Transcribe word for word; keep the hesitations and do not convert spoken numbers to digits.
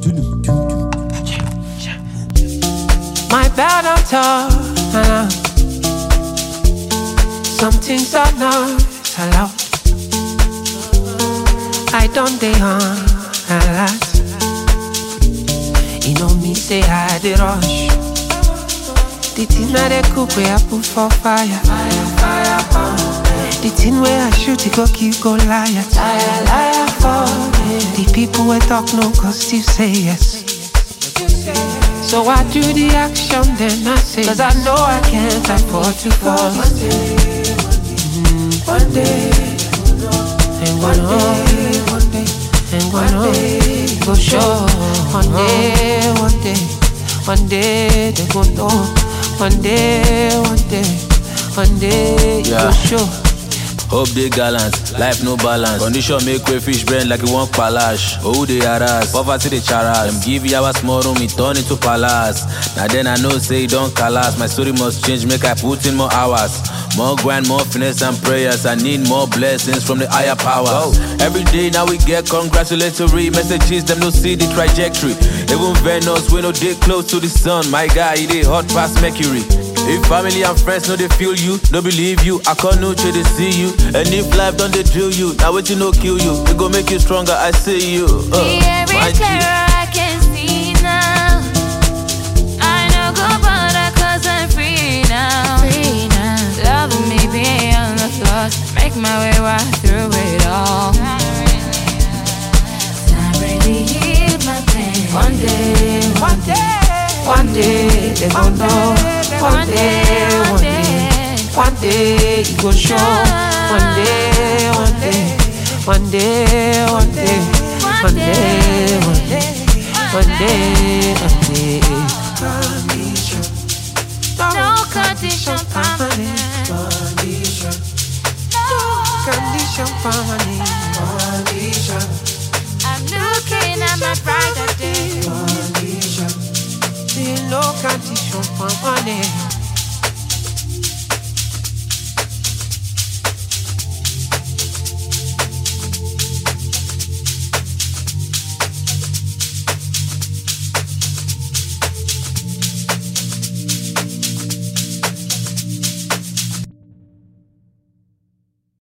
My bad on top, uh, some things are not allowed. I don't dey on a lot. You know me say I dey rush. The thing that they cook where I put for fire. Fire, fire, fire. The thing where I shoot it go keep go liar. Liar, liar, for the people who talk no cause still say yes. So I do the action then I say, cause I know I can't afford to fall. One day, mm, one day, and one day, one day, and one day, go show. One day, one day, one day they go know. One day, one day, one day you go show. Hope they gallant, life no balance. Condition make way fish brand like it won't palash. Oh, they harass, poverty they charas. Them give you our small room, it turn into palace. Now then I know say it don't collapse. My story must change, make I put in more hours. More grind, more finesse and prayers. I need more blessings from the higher power. Oh, every day now we get congratulatory messages, them no see the trajectory. Even Venus, we no dey close to the sun. My guy, he dey hot past Mercury. If family and friends know they feel you, no believe you, I can't no try to see you. And if life don't they drill you, now wait you no kill you. It go make you stronger, I see you. Uh, the air is clearer, I can see now. I know go bother cause I'm free now. Free now. Loving me beyond the thoughts, make my way right through it all. I really healed my pain. One day, one day, one day they gon' know. One day, one day, one day you go show. One day, one day, one day, one day, one day, one day, one day, one day. Condition, no condition permanent. Condition, no condition permanent. Condition, I'm looking at my brighter day. Condition, no condition permanent.